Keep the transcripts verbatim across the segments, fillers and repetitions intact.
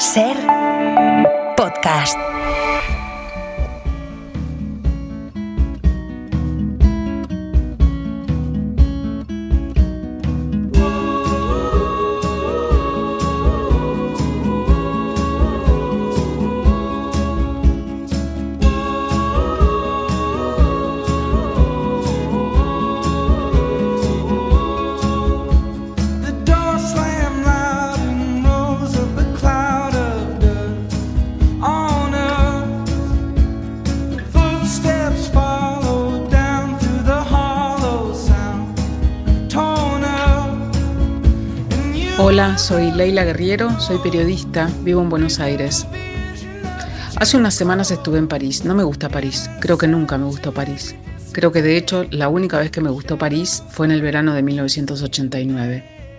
Ser podcast. Hola, soy Leila Guerriero, soy periodista, vivo en Buenos Aires. Hace unas semanas estuve en París. No me gusta París, creo que nunca me gustó París. Creo que de hecho la única vez que me gustó París fue en el verano de mil novecientos ochenta y nueve.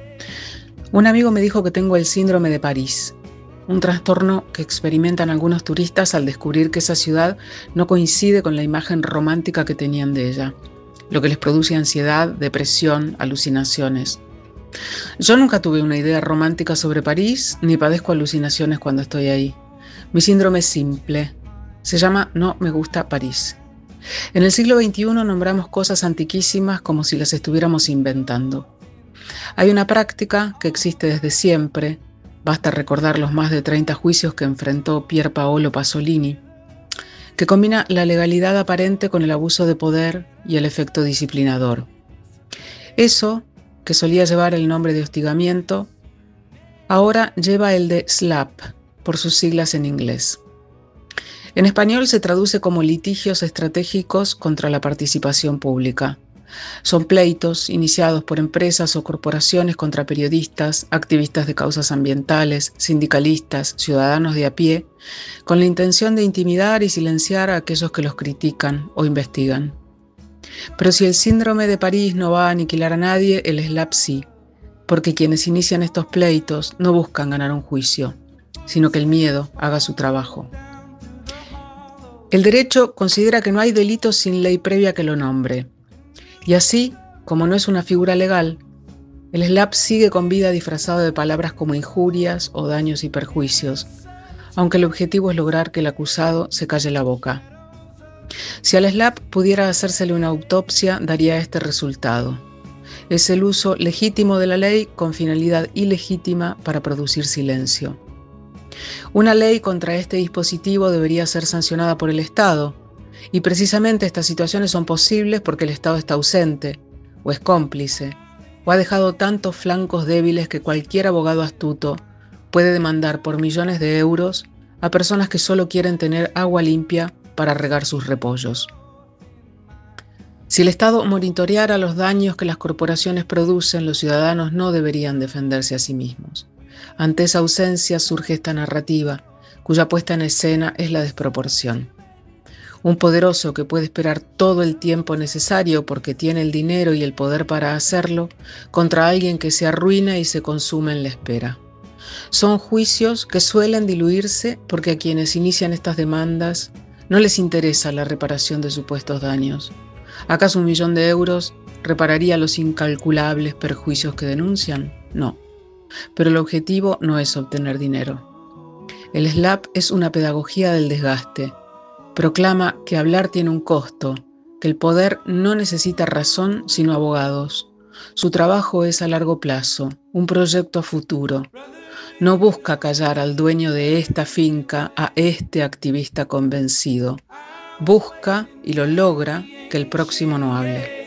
Un amigo me dijo que tengo el síndrome de París, un trastorno que experimentan algunos turistas al descubrir que esa ciudad no coincide con la imagen romántica que tenían de ella, lo que les produce ansiedad, depresión, alucinaciones. Yo nunca tuve una idea romántica sobre París, ni padezco alucinaciones cuando estoy ahí. Mi síndrome es simple. Se llama No me gusta París. En el siglo veintiuno nombramos cosas antiquísimas como si las estuviéramos inventando. Hay una práctica que existe desde siempre, basta recordar los más de treinta juicios que enfrentó Pier Paolo Pasolini, que combina la legalidad aparente con el abuso de poder y el efecto disciplinador. Eso, que solía llevar el nombre de hostigamiento, ahora lleva el de slap, por sus siglas en inglés. En español se traduce como litigios estratégicos contra la participación pública. Son pleitos iniciados por empresas o corporaciones contra periodistas, activistas de causas ambientales, sindicalistas, ciudadanos de a pie, con la intención de intimidar y silenciar a aquellos que los critican o investigan. Pero si el síndrome de París no va a aniquilar a nadie, el slap sí, porque quienes inician estos pleitos no buscan ganar un juicio, sino que el miedo haga su trabajo. El derecho considera que no hay delito sin ley previa que lo nombre, y así, como no es una figura legal, el slap sigue con vida disfrazado de palabras como injurias o daños y perjuicios, aunque el objetivo es lograr que el acusado se calle la boca. Si al slap pudiera hacérsele una autopsia, daría este resultado. Es el uso legítimo de la ley con finalidad ilegítima para producir silencio. Una ley contra este dispositivo debería ser sancionada por el Estado, y precisamente estas situaciones son posibles porque el Estado está ausente, o es cómplice, o ha dejado tantos flancos débiles que cualquier abogado astuto puede demandar por millones de euros a personas que solo quieren tener agua limpia para regar sus repollos. Si el Estado monitoreara los daños que las corporaciones producen, los ciudadanos no deberían defenderse a sí mismos. Ante esa ausencia surge esta narrativa, cuya puesta en escena es la desproporción. Un poderoso que puede esperar todo el tiempo necesario porque tiene el dinero y el poder para hacerlo, contra alguien que se arruina y se consume en la espera. Son juicios que suelen diluirse porque a quienes inician estas demandas no les interesa la reparación de supuestos daños. ¿Acaso un millón de euros repararía los incalculables perjuicios que denuncian? No. Pero el objetivo no es obtener dinero. El slap es una pedagogía del desgaste. Proclama que hablar tiene un costo, que el poder no necesita razón sino abogados. Su trabajo es a largo plazo, un proyecto a futuro. No busca callar al dueño de esta finca, a este activista convencido. Busca, y lo logra, que el próximo no hable.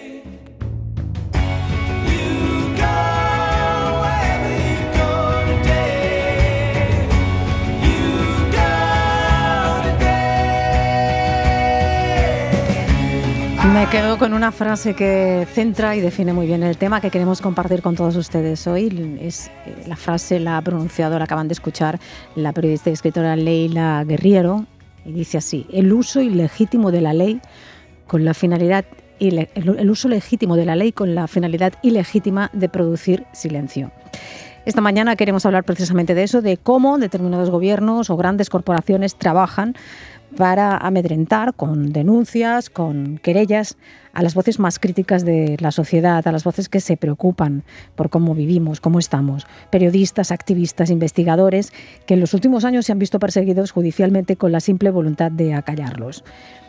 Me quedo con una frase que centra y define muy bien el tema que queremos compartir con todos ustedes hoy. Es la frase, la ha pronunciado, la acaban de escuchar, la periodista y escritora Leila Guerriero, y dice así: el uso ilegítimo de la ley con la finalidad el uso legítimo de la ley con la finalidad ilegítima de producir silencio. Esta mañana queremos hablar precisamente de eso, de cómo determinados gobiernos o grandes corporaciones trabajan para amedrentar con denuncias, con querellas a las voces más críticas de la sociedad, a las voces que se preocupan por cómo vivimos, cómo estamos, periodistas, activistas, investigadores, que en los últimos años se han visto perseguidos judicialmente con la simple voluntad de acallarlos.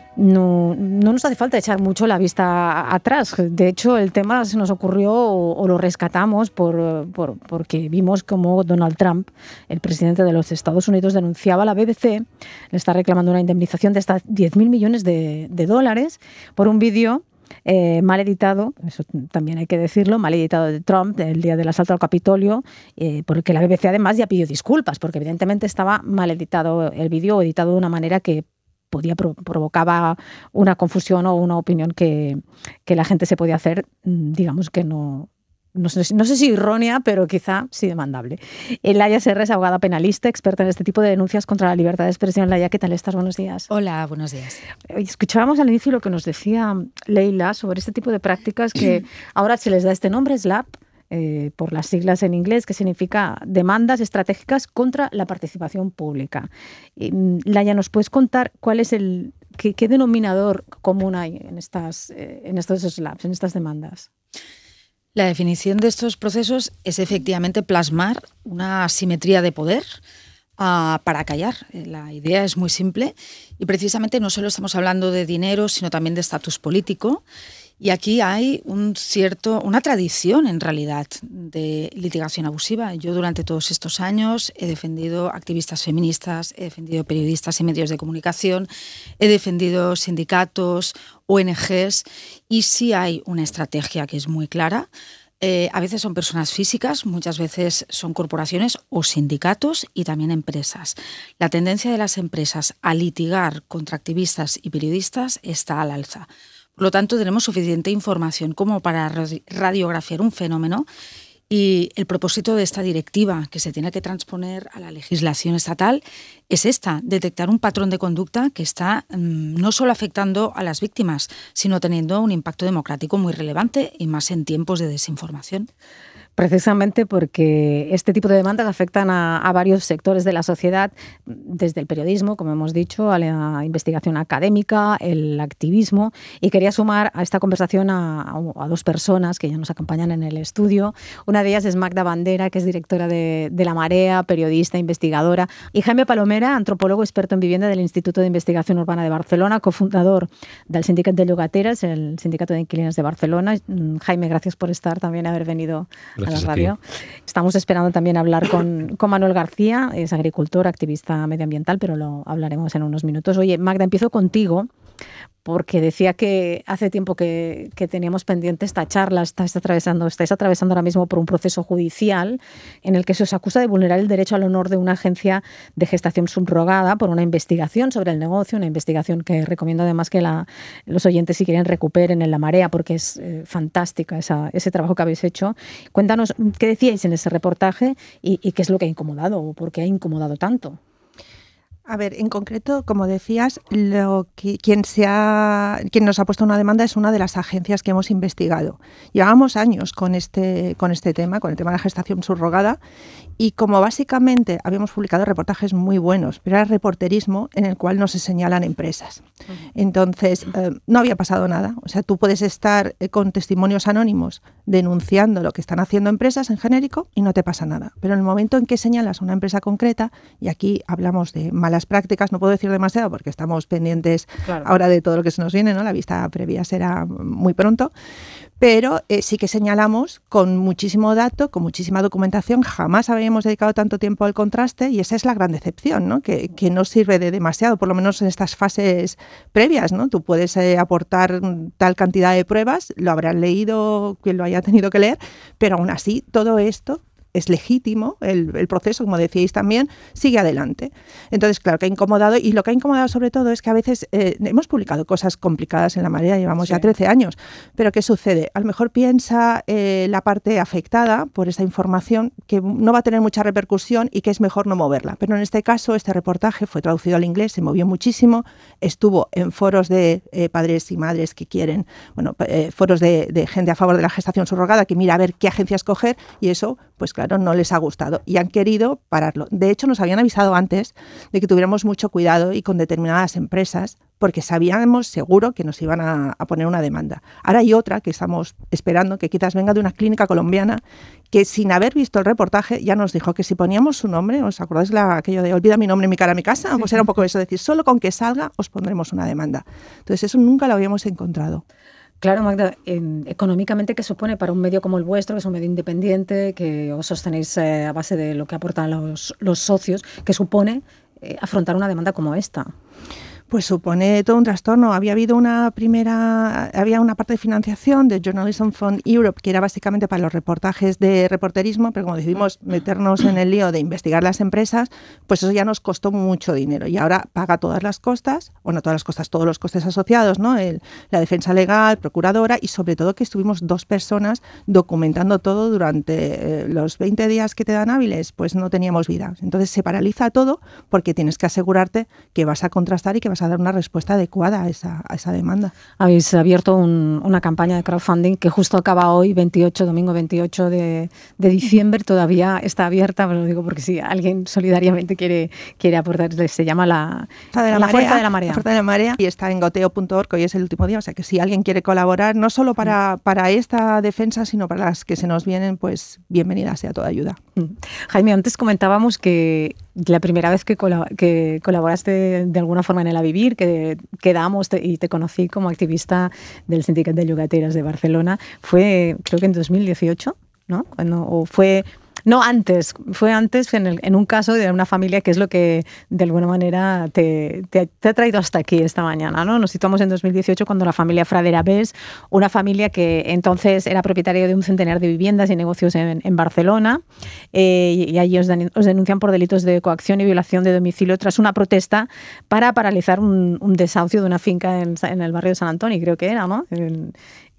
No, no nos hace falta echar mucho la vista atrás. De hecho, el tema se nos ocurrió o, o lo rescatamos por, por, porque vimos como Donald Trump, el presidente de los Estados Unidos, denunciaba a la B B C, le está reclamando una indemnización de hasta diez mil millones de, de dólares por un vídeo Eh, mal editado, eso también hay que decirlo, mal editado de Trump el día del asalto al Capitolio, eh, porque la B B C además ya pidió disculpas, porque evidentemente estaba mal editado el vídeo, editado de una manera que podía pro- provocaba una confusión o una opinión que, que la gente se podía hacer, digamos que no... No sé, no sé si errónea, pero quizá sí demandable. Laia Serra es abogada penalista, experta en este tipo de denuncias contra la libertad de expresión. Laia, ¿qué tal estás? Buenos días. Hola, buenos días. Escuchábamos al inicio lo que nos decía Leila sobre este tipo de prácticas que ahora se les da este nombre, SLAPP, eh, por las siglas en inglés, que significa demandas estratégicas contra la participación pública. Y, Laia, ¿nos puedes contar cuál es el qué, qué denominador común hay en estas, eh, en estos SLAPPs, en estas demandas? La definición de estos procesos es efectivamente plasmar una asimetría de poder uh, para callar. La idea es muy simple y precisamente no solo estamos hablando de dinero, sino también de estatus político. Y aquí hay un cierto, una tradición, en realidad, de litigación abusiva. Yo durante todos estos años he defendido activistas feministas, he defendido periodistas y medios de comunicación, he defendido sindicatos, O N Ges, y sí hay una estrategia que es muy clara. Eh, a veces son personas físicas, muchas veces son corporaciones o sindicatos y también empresas. La tendencia de las empresas a litigar contra activistas y periodistas está al alza. Por lo tanto, tenemos suficiente información como para radiografiar un fenómeno y el propósito de esta directiva que se tiene que transponer a la legislación estatal es esta, detectar un patrón de conducta que está mmm, no solo afectando a las víctimas, sino teniendo un impacto democrático muy relevante y más en tiempos de desinformación. Precisamente porque este tipo de demandas afectan a, a varios sectores de la sociedad, desde el periodismo, como hemos dicho, a la investigación académica, el activismo. Y quería sumar a esta conversación a, a, a dos personas que ya nos acompañan en el estudio. Una de ellas es Magda Bandera, que es directora de, de La Marea, periodista, investigadora, y Jaime Palomera, antropólogo experto en vivienda del Instituto de Investigación Urbana de Barcelona, cofundador del Sindicat de Llogateres, el Sindicato de Inquilinos de Barcelona. Jaime, gracias por estar, también haber venido a la radio. Estamos esperando también hablar con, con Manuel García, es agricultor, activista medioambiental, pero lo hablaremos en unos minutos. Oye, Magda, empiezo contigo, porque decía que hace tiempo que, que teníamos pendiente esta charla, estáis atravesando, estáis atravesando ahora mismo por un proceso judicial en el que se os acusa de vulnerar el derecho al honor de una agencia de gestación subrogada por una investigación sobre el negocio, una investigación que recomiendo además que la, los oyentes, si quieren, recuperen en La Marea, porque es eh, fantástica esa, ese trabajo que habéis hecho. Cuéntanos qué decíais en ese reportaje y, y qué es lo que ha incomodado o por qué ha incomodado tanto. A ver, en concreto, como decías, lo que, quien, se ha, quien nos ha puesto una demanda es una de las agencias que hemos investigado. Llevamos años con este, con este tema, con el tema de la gestación subrogada, y como básicamente habíamos publicado reportajes muy buenos, pero era reporterismo en el cual no se señalan empresas. Entonces, eh, no había pasado nada. O sea, tú puedes estar eh, con testimonios anónimos denunciando lo que están haciendo empresas en genérico y no te pasa nada. Pero en el momento en que señalas una empresa concreta, y aquí hablamos de malas prácticas, no puedo decir demasiado porque estamos pendientes claro. ahora de todo lo que se nos viene, ¿no? La vista previa será muy pronto, pero eh, sí que señalamos con muchísimo dato, con muchísima documentación. Jamás habíamos dedicado tanto tiempo al contraste y esa es la gran decepción, ¿no? Que, que no sirve de demasiado, por lo menos en estas fases previas, ¿no? Tú puedes eh, aportar tal cantidad de pruebas, lo habrán leído quien lo haya tenido que leer, pero aún así todo esto es legítimo, el, el proceso, como decíais también, sigue adelante. Entonces, claro, que ha incomodado, y lo que ha incomodado sobre todo es que a veces eh, hemos publicado cosas complicadas en La Marea, llevamos sí. ya trece años, pero ¿qué sucede? A lo mejor piensa eh, la parte afectada por esa información que no va a tener mucha repercusión y que es mejor no moverla. Pero en este caso, este reportaje fue traducido al inglés, se movió muchísimo, estuvo en foros de eh, padres y madres que quieren, bueno, eh, foros de, de gente a favor de la gestación subrogada, que mira a ver qué agencia escoger, y eso, pues claro, claro, no les ha gustado y han querido pararlo. De hecho, nos habían avisado antes de que tuviéramos mucho cuidado y con determinadas empresas, porque sabíamos seguro que nos iban a, a poner una demanda. Ahora hay otra que estamos esperando, que quizás venga de una clínica colombiana, que sin haber visto el reportaje ya nos dijo que si poníamos su nombre, ¿os acordáis la, aquello de olvida mi nombre, mi cara, mi casa? Sí. Pues era un poco eso, decir, solo con que salga os pondremos una demanda. Entonces eso nunca lo habíamos encontrado. Claro, Magda, eh, económicamente, ¿qué supone para un medio como el vuestro, que es un medio independiente, que os sostenéis eh, a base de lo que aportan los, los socios, qué supone eh, afrontar una demanda como esta? Pues supone todo un trastorno. Había habido una primera, había una parte de financiación de Journalism Fund Europe, que era básicamente para los reportajes de reporterismo, pero como decidimos meternos en el lío de investigar las empresas, pues eso ya nos costó mucho dinero. Y ahora paga todas las costas, bueno, todas las costas, todos los costes asociados, ¿no? El, la defensa legal, procuradora, y sobre todo que estuvimos dos personas documentando todo durante eh, los veinte días que te dan hábiles, pues no teníamos vida. Entonces se paraliza todo porque tienes que asegurarte que vas a contrastar y que vas a dar una respuesta adecuada a esa, a esa demanda. Habéis abierto un, una campaña de crowdfunding que justo acaba hoy, veintiocho, domingo veintiocho de, de diciembre, todavía está abierta, pero lo digo porque si alguien solidariamente quiere, quiere aportar, se llama la, de la, la marea, Fuerza de la Marea. La Fuerza de la Marea, y está en goteo punto org, hoy es el último día, o sea que si alguien quiere colaborar, no solo para, para esta defensa, sino para las que se nos vienen, pues bienvenida sea toda ayuda. Jaime, antes comentábamos que la primera vez que, colab que colaboraste de alguna forma en el A Vivir, que quedamos te y te conocí como activista del Sindicat de Llogateres de Barcelona, fue creo que en dos mil dieciocho, ¿no? Cuando, o fue... No, antes, fue antes en, el, en un caso de una familia que es lo que de alguna manera te, te, te ha traído hasta aquí esta mañana, ¿no? Nos situamos en dos mil dieciocho cuando la familia Fradera Bés, una familia que entonces era propietaria de un centenar de viviendas y negocios en, en Barcelona, eh, y allí os, os denuncian por delitos de coacción y violación de domicilio tras una protesta para paralizar un, un desahucio de una finca en, en el barrio de San Antoni, creo que era, ¿no? En,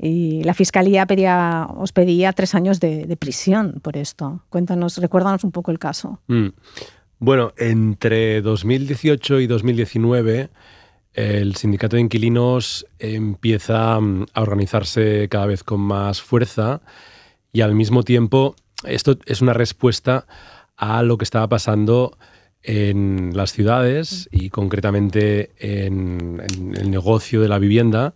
y la Fiscalía pedía, os pedía tres años de, de prisión por esto. Cuéntanos, recuérdanos un poco el caso. Mm. Bueno, entre dos mil dieciocho y dos mil diecinueve el sindicato de inquilinos empieza a organizarse cada vez con más fuerza y al mismo tiempo esto es una respuesta a lo que estaba pasando en las ciudades y concretamente en, en el negocio de la vivienda.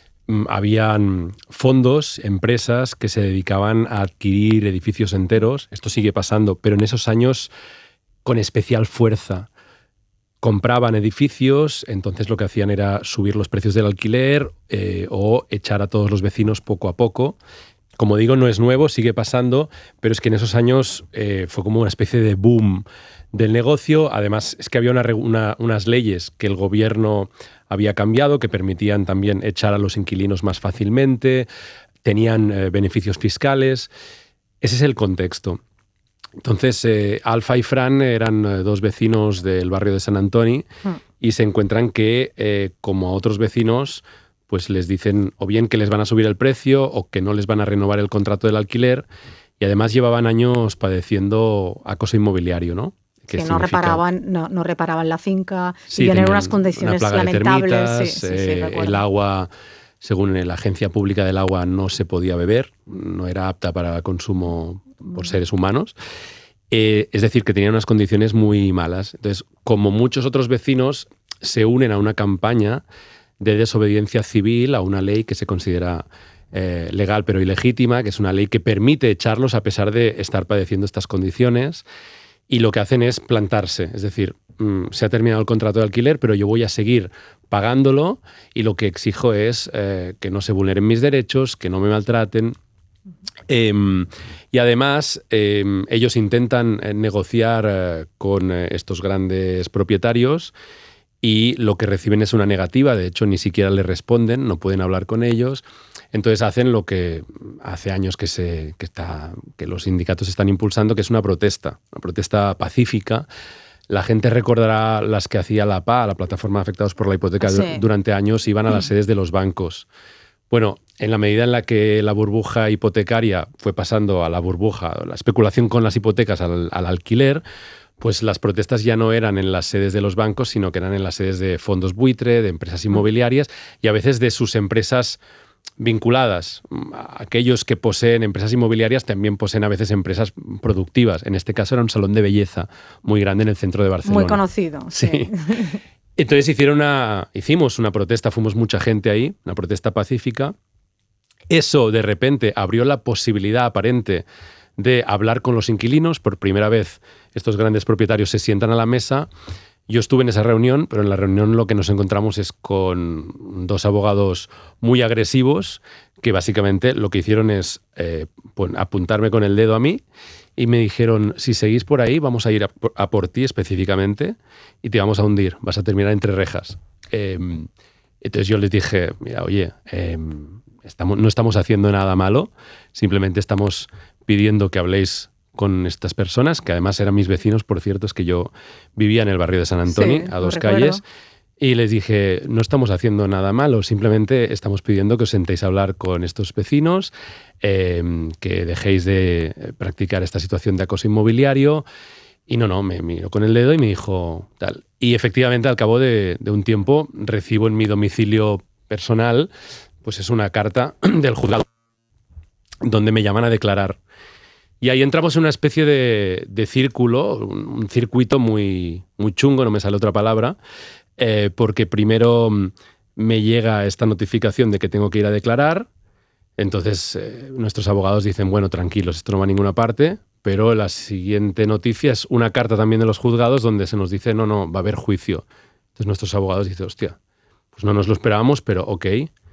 Habían fondos, empresas que se dedicaban a adquirir edificios enteros. Esto sigue pasando, pero en esos años con especial fuerza. Compraban edificios, entonces lo que hacían era subir los precios del alquiler eh, o echar a todos los vecinos poco a poco. Como digo, no es nuevo, sigue pasando, pero es que en esos años eh, fue como una especie de boom del negocio. Además, es que había una, una, unas leyes que el gobierno había cambiado que permitían también echar a los inquilinos más fácilmente, tenían eh, beneficios fiscales. Ese es el contexto. Entonces, eh, Alfa y Fran eran eh, dos vecinos del barrio de San Antoni mm. y se encuentran que, eh, como a otros vecinos, pues les dicen o bien que les van a subir el precio o que no les van a renovar el contrato del alquiler, y además llevaban años padeciendo acoso inmobiliario, ¿no? Que no reparaban, no, no reparaban la finca, sí, y tenían unas condiciones una plaga lamentables. De termitas, sí, sí, eh, sí, el agua, según la Agencia Pública del Agua, no se podía beber, no era apta para consumo por seres humanos. Eh, es decir, que tenían unas condiciones muy malas. Entonces, como muchos otros vecinos, se unen a una campaña de desobediencia civil a una ley que se considera eh, legal pero ilegítima, que es una ley que permite echarlos a pesar de estar padeciendo estas condiciones. Y lo que hacen es plantarse, es decir, mmm, se ha terminado el contrato de alquiler, pero yo voy a seguir pagándolo y lo que exijo es eh, que no se vulneren mis derechos, que no me maltraten. Eh, y además, eh, ellos intentan eh, negociar eh, con eh, estos grandes propietarios y lo que reciben es una negativa, de hecho ni siquiera les responden, no pueden hablar con ellos. Entonces hacen lo que hace años que, se, que, está, que los sindicatos están impulsando, que es una protesta, una protesta pacífica. La gente recordará las que hacía la P A, la Plataforma de Afectados por la Hipoteca, sí. durante años, iban a las sedes de los bancos. Bueno, en la medida en la que la burbuja hipotecaria fue pasando a la burbuja, la especulación con las hipotecas al, al alquiler, pues las protestas ya no eran en las sedes de los bancos, sino que eran en las sedes de fondos buitre, de empresas inmobiliarias y a veces de sus empresas vinculadas. Aquellos que poseen empresas inmobiliarias también poseen a veces empresas productivas. En este caso era un salón de belleza muy grande en el centro de Barcelona. Muy conocido. Sí. sí. Entonces hicieron una, hicimos una protesta, fuimos mucha gente ahí, una protesta pacífica. Eso de repente abrió la posibilidad aparente de hablar con los inquilinos. Por primera vez estos grandes propietarios se sientan a la mesa. Yo estuve en esa reunión, pero en la reunión lo que nos encontramos es con dos abogados muy agresivos que básicamente lo que hicieron es eh, apuntarme con el dedo a mí y me dijeron, si seguís por ahí vamos a ir a, a por ti específicamente y te vamos a hundir, vas a terminar entre rejas. Eh, entonces yo les dije, mira, oye, eh, estamos, no estamos haciendo nada malo, simplemente estamos pidiendo que habléis con estas personas, que además eran mis vecinos, por cierto, es que yo vivía en el barrio de San Antonio, sí, a dos calles, y les dije, no estamos haciendo nada malo, simplemente estamos pidiendo que os sentéis a hablar con estos vecinos, eh, que dejéis de practicar esta situación de acoso inmobiliario, y no, no, me miró con el dedo y me dijo tal. Y efectivamente, al cabo de, de un tiempo, recibo en mi domicilio personal, pues es una carta del juzgado, donde me llaman a declarar. Y ahí entramos en una especie de, de círculo, un, un circuito muy, muy chungo, no me sale otra palabra, eh, porque primero me llega esta notificación de que tengo que ir a declarar, entonces eh, nuestros abogados dicen, bueno, tranquilos, esto no va a ninguna parte, pero la siguiente noticia es una carta también de los juzgados donde se nos dice, no, no, va a haber juicio. Entonces nuestros abogados dicen, hostia, pues no nos lo esperábamos, pero ok.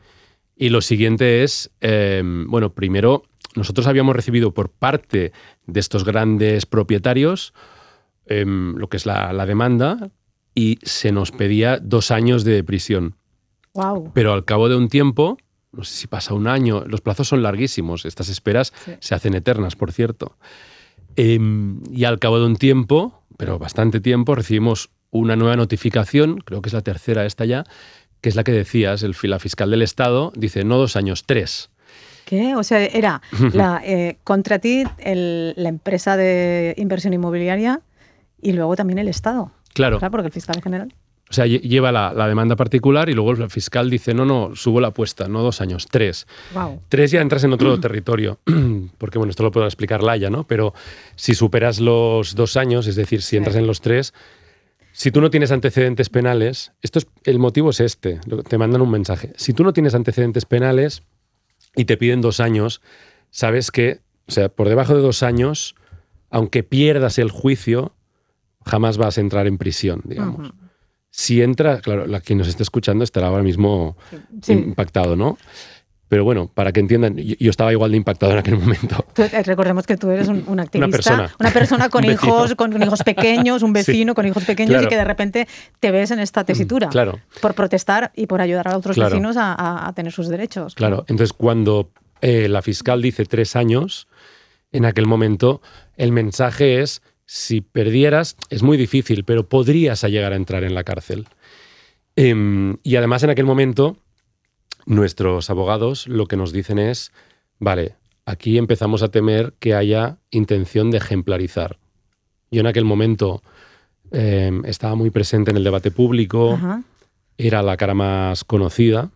Y lo siguiente es, eh, bueno, primero... Nosotros habíamos recibido por parte de estos grandes propietarios eh, lo que es la, la demanda y se nos pedía dos años de prisión. Wow. Pero al cabo de un tiempo, no sé si pasa un año, los plazos son larguísimos, estas esperas sí. se hacen eternas, por cierto. Eh, y al cabo de un tiempo, pero bastante tiempo, recibimos una nueva notificación, creo que es la tercera esta ya, que es la que decías, el, la fiscal del Estado dice, no dos años, tres. ¿Qué? O sea, era la, eh, contra ti el, la empresa de inversión inmobiliaria y luego también el Estado. Claro. Claro, porque el fiscal general... O sea, lleva la, la demanda particular y luego el fiscal dice, no, no, subo la apuesta, no dos años, tres. Wow. Tres ya entras en otro mm. territorio, porque bueno, esto lo puedo explicar Laia, ¿no? Pero si superas los dos años, es decir, si entras sí. en los tres, si tú no tienes antecedentes penales, esto es, el motivo es este, te mandan un mensaje. Si tú no tienes antecedentes penales y te piden dos años, sabes que, o sea, por debajo de dos años, aunque pierdas el juicio, jamás vas a entrar en prisión, digamos. Uh-huh. Si entra, claro, la quien nos esté escuchando estará ahora mismo sí. impactado, ¿no? Pero bueno, para que entiendan, yo, yo estaba igual de impactado en aquel momento. Tú, recordemos que tú eres un, un activista, una persona, una persona con hijos, con, con hijos pequeños, un vecino sí, con hijos pequeños claro. y que de repente te ves en esta tesitura claro. por protestar y por ayudar a otros claro. vecinos a, a, a tener sus derechos. Claro, claro. Entonces cuando eh, la fiscal dice tres años, en aquel momento el mensaje es, si perdieras, es muy difícil, pero podrías llegar a entrar en la cárcel. Eh, y además en aquel momento... Nuestros abogados lo que nos dicen es, vale, aquí empezamos a temer que haya intención de ejemplarizar. Yo en aquel momento eh, estaba muy presente en el debate público, uh-huh. era la cara más conocida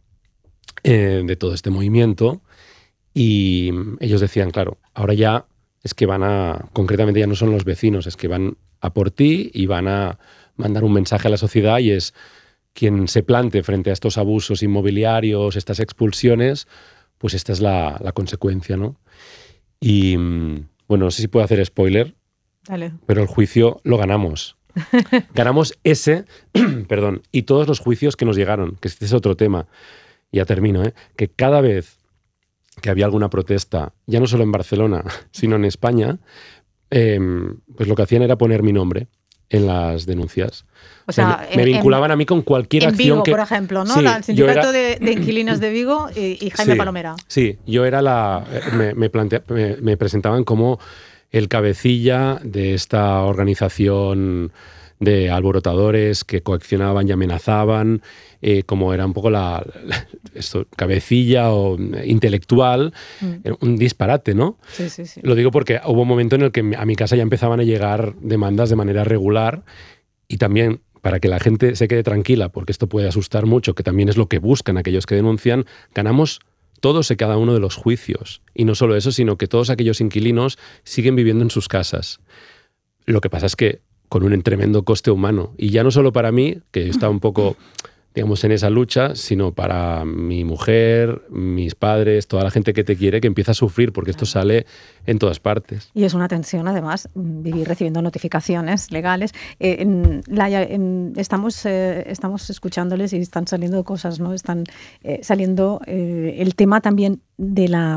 eh, de todo este movimiento y ellos decían, claro, ahora ya es que van a, concretamente ya no son los vecinos, es que van a por ti y van a mandar un mensaje a la sociedad y es... Quien se plante frente a estos abusos inmobiliarios, estas expulsiones, pues esta es la, la consecuencia, ¿no? Y bueno, no sé si puedo hacer spoiler, Dale. Pero el juicio lo ganamos. Ganamos ese, perdón, y todos los juicios que nos llegaron, que este es otro tema, ya termino, ¿eh? Que cada vez que había alguna protesta, ya no solo en Barcelona, sino en España, eh, pues lo que hacían era poner mi nombre en las denuncias. O sea, me, me vinculaban en, a mí con cualquier en acción Vigo, que... por ejemplo, ¿no? Sí, La, el sindicato era... de, de inquilinos de Vigo y, y Jaime sí, Palomera. Sí, yo era la... Me, me, plantea, me, me presentaban como el cabecilla de esta organización de alborotadores que coaccionaban y amenazaban, eh, como era un poco la, la esto, cabecilla o intelectual, mm. un disparate, ¿no? Sí, sí, sí. Lo digo porque hubo un momento en el que a mi casa ya empezaban a llegar demandas de manera regular y también para que la gente se quede tranquila, porque esto puede asustar mucho, que también es lo que buscan aquellos que denuncian, ganamos todos y cada uno de los juicios. Y no solo eso, sino que todos aquellos inquilinos siguen viviendo en sus casas. Lo que pasa es que con un tremendo coste humano. Y ya no solo para mí, que está un poco, digamos, en esa lucha, sino para mi mujer, mis padres, toda la gente que te quiere, que empieza a sufrir, porque esto sale en todas partes. Y es una tensión, además, vivir recibiendo notificaciones legales. Eh, en, Laia, en, estamos, eh, estamos escuchándoles y están saliendo cosas, ¿no? Están eh, saliendo eh, el tema también de la,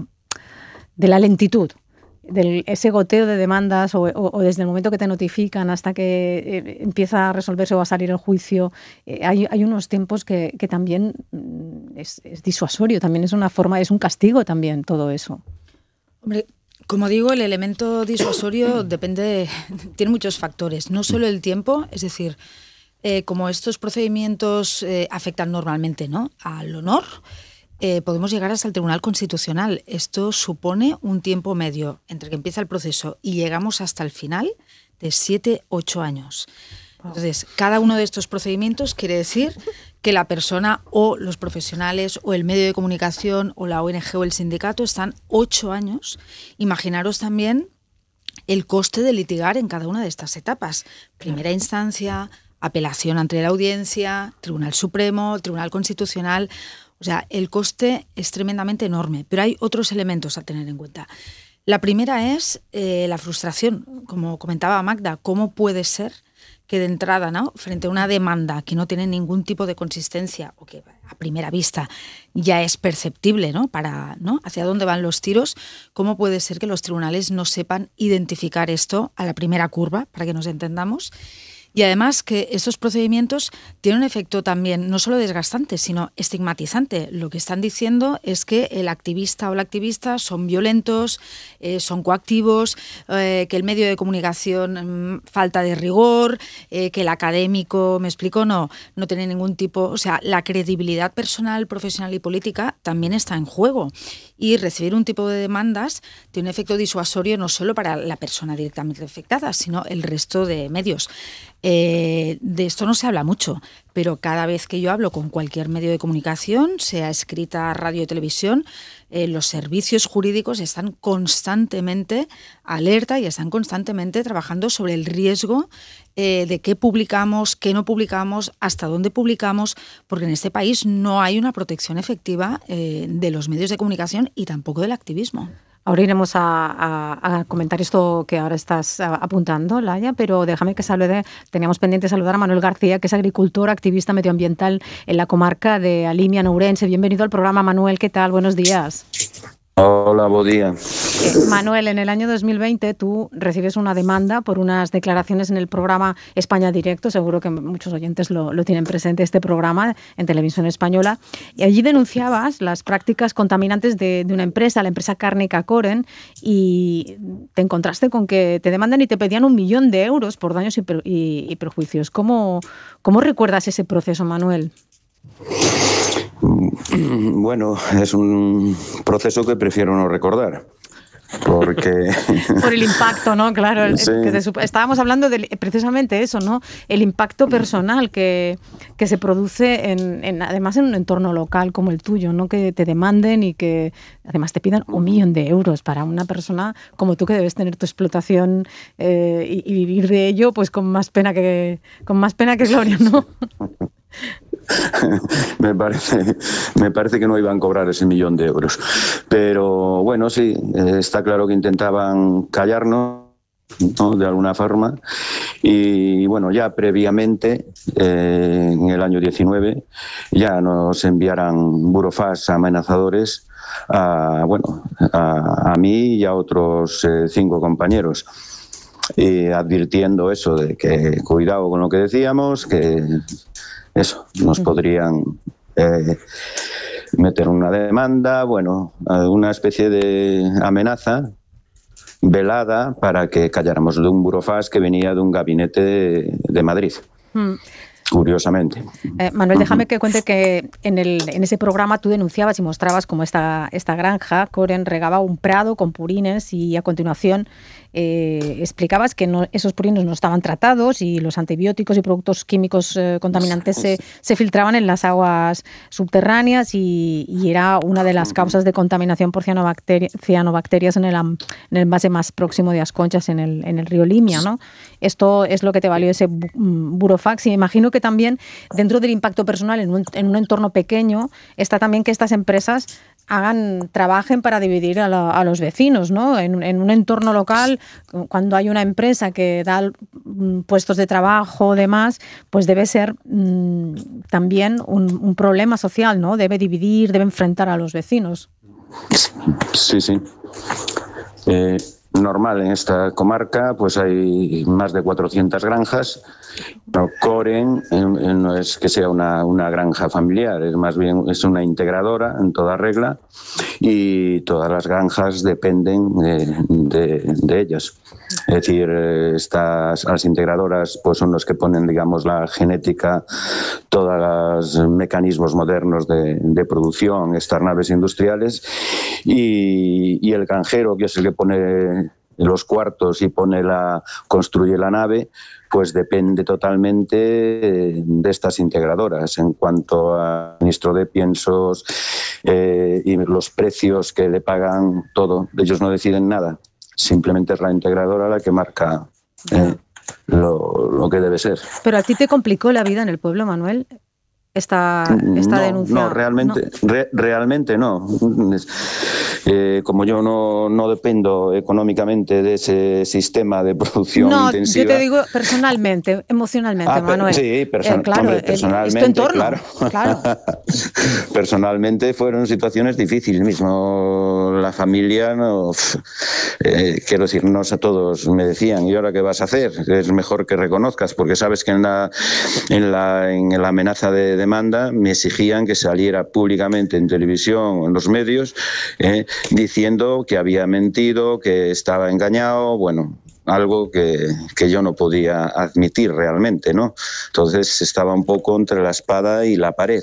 de la lentitud. Del, ese goteo de demandas o, o, o desde el momento que te notifican hasta que eh, empieza a resolverse o a salir el juicio, eh, hay, hay unos tiempos que, que también es, es disuasorio, también es una forma, es un castigo también todo eso. Hombre, como digo, el elemento disuasorio depende, tiene muchos factores, no solo el tiempo, es decir, eh, como estos procedimientos eh, afectan normalmente, ¿no?, al honor, Eh, podemos llegar hasta el Tribunal Constitucional. Esto supone un tiempo medio entre que empieza el proceso y llegamos hasta el final de siete, ocho años. Entonces, cada uno de estos procedimientos quiere decir que la persona o los profesionales o el medio de comunicación o la O N G o el sindicato están ocho años. Imaginaros también el coste de litigar en cada una de estas etapas. Primera instancia, apelación ante la audiencia, Tribunal Supremo, Tribunal Constitucional. O sea, el coste es tremendamente enorme, pero hay otros elementos a tener en cuenta. La primera es eh, la frustración, como comentaba Magda. ¿Cómo puede ser que de entrada, ¿no?, frente a una demanda que no tiene ningún tipo de consistencia o que a primera vista ya es perceptible, ¿no?, para, ¿no?, hacia dónde van los tiros, cómo puede ser que los tribunales no sepan identificar esto a la primera curva, para que nos entendamos? Y además que estos procedimientos tienen un efecto también no solo desgastante, sino estigmatizante. Lo que están diciendo es que el activista o la activista son violentos, eh, son coactivos, eh, que el medio de comunicación mmm, falta de rigor, eh, que el académico, me explico, no, no tiene ningún tipo... O sea, la credibilidad personal, profesional y política también está en juego. Y recibir un tipo de demandas tiene un efecto disuasorio no solo para la persona directamente afectada, sino el resto de medios. Eh, de esto no se habla mucho, pero cada vez que yo hablo con cualquier medio de comunicación, sea escrita, radio o televisión, eh, los servicios jurídicos están constantemente alerta y están constantemente trabajando sobre el riesgo eh, de qué publicamos, qué no publicamos, hasta dónde publicamos, porque en este país no hay una protección efectiva eh, de los medios de comunicación y tampoco del activismo. Ahora iremos a, a, a comentar esto que ahora estás apuntando, Laia, pero déjame que salude, teníamos pendiente saludar a Manuel García, que es agricultor, activista medioambiental en la comarca de Alimia, en Ourense. Bienvenido al programa, Manuel, ¿qué tal? Buenos días. Hola, buen día. Eh, Manuel, en el año dos mil veinte tú recibes una demanda por unas declaraciones en el programa España Directo, seguro que muchos oyentes lo, lo tienen presente, este programa en televisión española, y allí denunciabas las prácticas contaminantes de, de una empresa, la empresa cárnica Coren, y te encontraste con que te demandan y te pedían un millón de euros por daños y, y, y perjuicios. ¿Cómo, ¿Cómo recuerdas ese proceso, Manuel? Bueno, es un proceso que prefiero no recordar, porque... Por el impacto, ¿no? Claro, sí. que te, estábamos hablando de precisamente eso, ¿no? El impacto personal que, que se produce, en, en, además en un entorno local como el tuyo, ¿no? Que te demanden y que además te pidan un millón de euros para una persona como tú, que debes tener tu explotación eh, y, y vivir de ello, pues con más pena que, con más pena que gloria, ¿no? me parece me parece que no iban a cobrar ese millón de euros, pero bueno, sí, está claro que intentaban callarnos, ¿no?, de alguna forma. Y bueno, ya previamente, eh, en el año diecinueve, ya nos enviaran burofax amenazadores a, bueno, a, a mí y a otros eh, cinco compañeros, y advirtiendo eso de que cuidado con lo que decíamos, que eso, nos podrían eh, meter una demanda, bueno, una especie de amenaza velada para que calláramos, de un burofax que venía de un gabinete de, de Madrid. Mm. Curiosamente. Eh, Manuel, déjame que cuente que en, el, en ese programa tú denunciabas y mostrabas cómo esta, esta granja, Coren, regaba un prado con purines y a continuación eh, explicabas que no, esos purinos no estaban tratados y los antibióticos y productos químicos eh, contaminantes se, se filtraban en las aguas subterráneas y, y era una de las causas de contaminación por cianobacteri- cianobacterias en el, en el envase más próximo de Asconchas, en el, en el río Limia, ¿no? Esto es lo que te valió ese bu- burofax y me imagino que también dentro del impacto personal en un, en un entorno pequeño está también que estas empresas hagan, trabajen para dividir a, la, a los vecinos, ¿no? En, en un entorno local, cuando hay una empresa que da mm, puestos de trabajo, demás, pues debe ser mm, también un, un problema social, ¿no? Debe dividir, debe enfrentar a los vecinos. Sí, sí. Eh, normal, en esta comarca pues hay más de cuatrocientas granjas. No, Coren eh, no es que sea una, una granja familiar, es más bien es una integradora en toda regla y todas las granjas dependen de, de, de ellas. Es decir, estas las integradoras pues son los que ponen, digamos, la genética, todos los mecanismos modernos de, de producción, estas naves industriales y, y el granjero, que es el que pone los cuartos y pone la construye la nave, pues depende totalmente de estas integradoras en cuanto a suministro de piensos eh, y los precios que le pagan, todo. Ellos no deciden nada, simplemente es la integradora la que marca eh, lo, lo que debe ser. Pero a ti te complicó la vida en el pueblo, Manuel, esta, esta no, denuncia. No, realmente no. Re, realmente no. Eh, como yo no, no dependo económicamente de ese sistema de producción no, intensiva. No, yo te digo personalmente, emocionalmente, ah, Manuel. Sí, perso eh, claro, hombre, personalmente, el, entorno, claro. claro. Personalmente fueron situaciones difíciles mismo. La familia, no, eh, quiero decir, no a todos me decían, ¿y ahora qué vas a hacer? Es mejor que reconozcas, porque sabes que en la, en la, en la amenaza de demanda me exigían que saliera públicamente en televisión, en los medios, eh, diciendo que había mentido, que estaba engañado, bueno, algo que, que yo no podía admitir realmente, ¿no? Entonces estaba un poco entre la espada y la pared.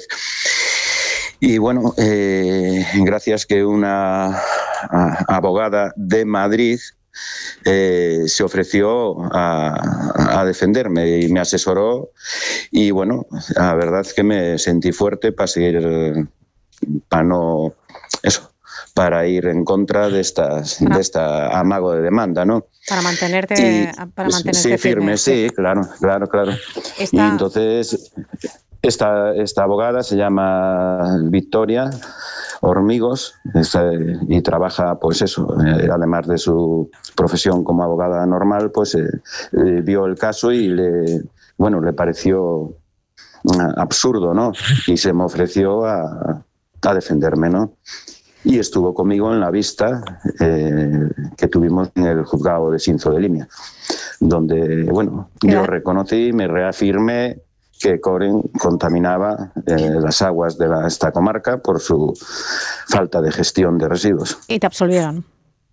Y bueno, eh, gracias que una a, abogada de Madrid eh, se ofreció a, a defenderme y me asesoró y bueno, la verdad es que me sentí fuerte para seguir, para no, eso, para ir en contra de estas para, de esta amago de demanda, ¿no? Para mantenerte, y, para mantenerte sí, firme, firme, sí, claro, claro, claro. Esta... Y entonces esta, esta abogada se llama Victoria Hormigos y trabaja, pues eso, eh, además de su profesión como abogada normal, pues eh, eh, vio el caso y le, bueno, le pareció absurdo, ¿no? Y se me ofreció a, a defenderme, ¿no? Y estuvo conmigo en la vista eh, que tuvimos en el juzgado de Sinzo de Limia, donde, bueno, yo reconocí, me reafirmé que Coren contaminaba eh, las aguas de la, esta comarca por su falta de gestión de residuos. ¿Y te absolvieron?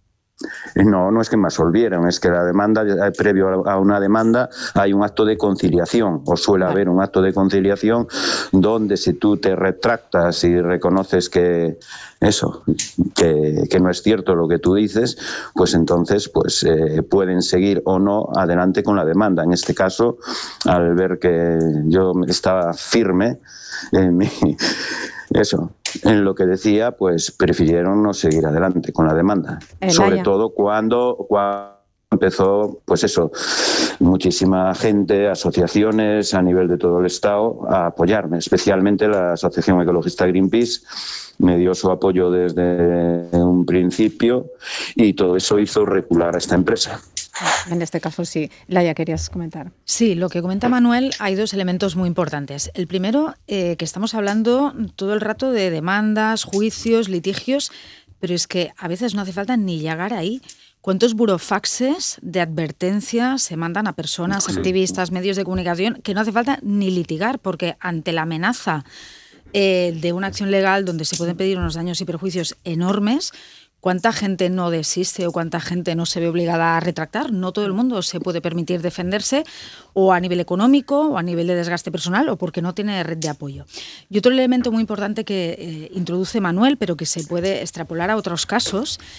No, no es que me absolvieron, es que la demanda, previo a una demanda, hay un acto de conciliación, o suele haber un acto de conciliación donde si tú te retractas y reconoces que eso, que, que no es cierto lo que tú dices, pues entonces pues eh, pueden seguir o no adelante con la demanda. En este caso, al ver que yo estaba firme en mi... Eso, en lo que decía, pues prefirieron no seguir adelante con la demanda. El Sobre haya. todo cuando, cuando empezó, pues eso, muchísima gente, asociaciones a nivel de todo el Estado a apoyarme, especialmente la Asociación Ecologista Greenpeace me dio su apoyo desde un principio y todo eso hizo recular a esta empresa. En este caso sí. Laia, querías comentar. Sí, lo que comenta Manuel, hay dos elementos muy importantes. El primero, eh, que estamos hablando todo el rato de demandas, juicios, litigios, pero es que a veces no hace falta ni llegar ahí. ¿Cuántos burofaxes de advertencia se mandan a personas, activistas, medios de comunicación, que no hace falta ni litigar, porque ante la amenaza eh, de una acción legal donde se pueden pedir unos daños y perjuicios enormes, ¿cuánta gente no desiste o cuánta gente no se ve obligada a retractar? No todo el mundo se puede permitir defenderse o a nivel económico o a nivel de desgaste personal o porque no tiene red de apoyo. Y otro elemento muy importante que eh, introduce Manuel, pero que se puede extrapolar a otros casos,